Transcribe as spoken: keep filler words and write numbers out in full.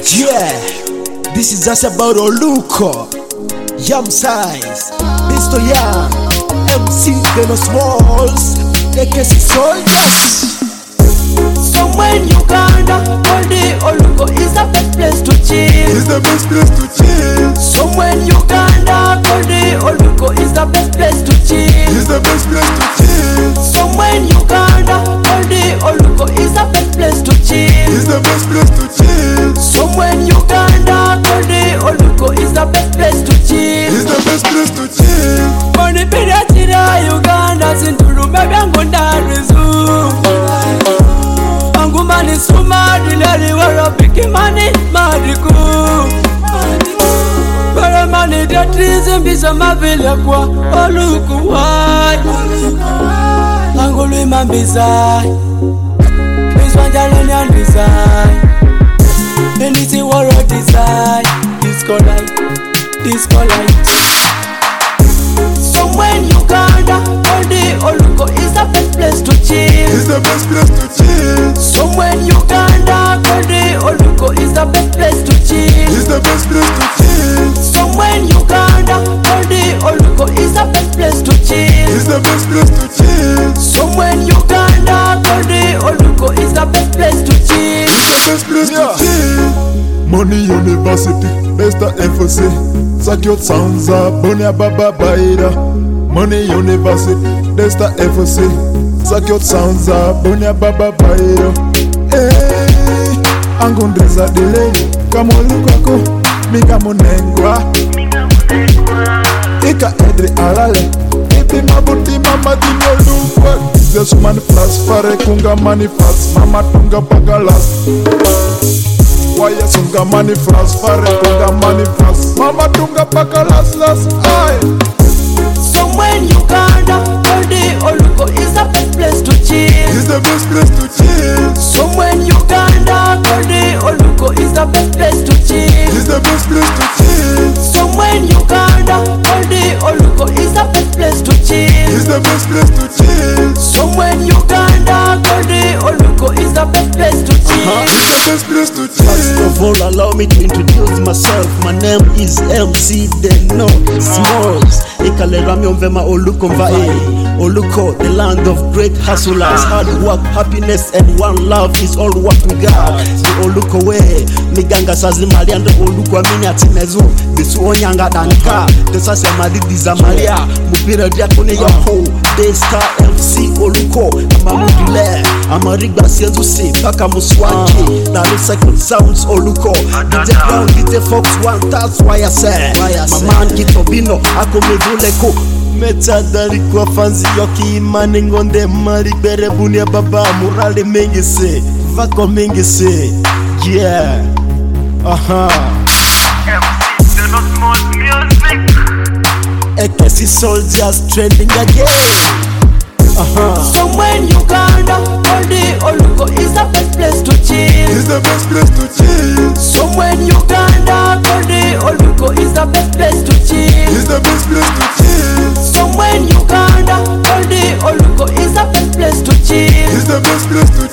Yeah, this is just about Oluko, Yam Size, Mister Young, M C Deno Smalls, A K C Soldiers. Somewhere in Uganda, all day Oluko is the best place to chill. It's the best place to chill. Somewhere in Uganda, all day Oluko is the best place to chill. It's the best place to chill. Somewhere in Uganda, all day Oluko is the best place to chill. It's the best place to chill. Somewhere in Uganda, all day Oluko is the best place to chill. It's the best place to chill. Money pira tira Uganda, sintulume byangu ndarizu. Mani suma dilali wara piki mani mariku Para mani datrize mbisa mavile kwa Oluku wai Angulu ima mbizai Mbizwanja lenya ndizai Enisi waro dizai Disco light, disco light Somewhere in Uganda, all day Oluko is the best place to chill. It's the best place to chill. Somewhere in Uganda, all day Oluko is the best place to chill. It's the best place to chill. Somewhere in Uganda, all day Oluko is the best place to chill. It's the best place to chill. Somewhere in Uganda, all day Oluko is the best place to chill. It's the best place yeah. to chill. Money University, best at F C. Sakyot Sanza, Bonia Baba Baida. Money University, Desta F C. Sakyot Sanza, Bonia Baba Baida. Hey, Angondreza Delay, Kamolukako, Mikamonengwa. Ika Edri Alale, Ipi Mabuti Mama Dinolukwa. This man flas, Fare Kunga Manifas, Mama Tunga Bagalas. Waya sunga mani fras, fare tunga mani fras, mama tunga paka las las, ay. Somewhere in Uganda, all day Oluko is the best place to chill. It's the best place to chill. Somewhere in Uganda, all day Oluko is the best place to chill. It's the best place to chill. Somewhere in Uganda, all day Oluko is the best place to chill. It's the best place to chill. Somewhere in Uganda, all day Oluko is the best place to chill. Uh-huh. It's the best place to chill. First of all, allow me to introduce myself. My name is M C Deno Smalls. Ikalera myomvema Oluko mvae. Oluko, the land of great hustlers. Hard work, happiness, and one love is all what we got. The Oluko way, miganga sazimali and Oluko amini atimezu. Bisu onyanga danika, desa semadi dizamalia. Mupira diakone yako, Desta M C Oluko. Amamudule, amarigba sienzu si, paka muswanji. That is second sounds Oluko. D J Brown, D J Fox one, that's why I said. My man Gitobino, ako meduleko. Metadari kwa fanzi yoki imani ngonde mari bere bunia baba murale mengi se vako mengi se yeah aha M C Deno Smalls music. A K C Soldiers trending again aha. Somewhere in Uganda, all day Oluko is the best place to chill. It's the best place to chill. Somewhere in Uganda, all day Oluko is the best place to chill. It's the best place to chill. Somewhere in Uganda, all day Oluko is the best place to chill. It's the best place to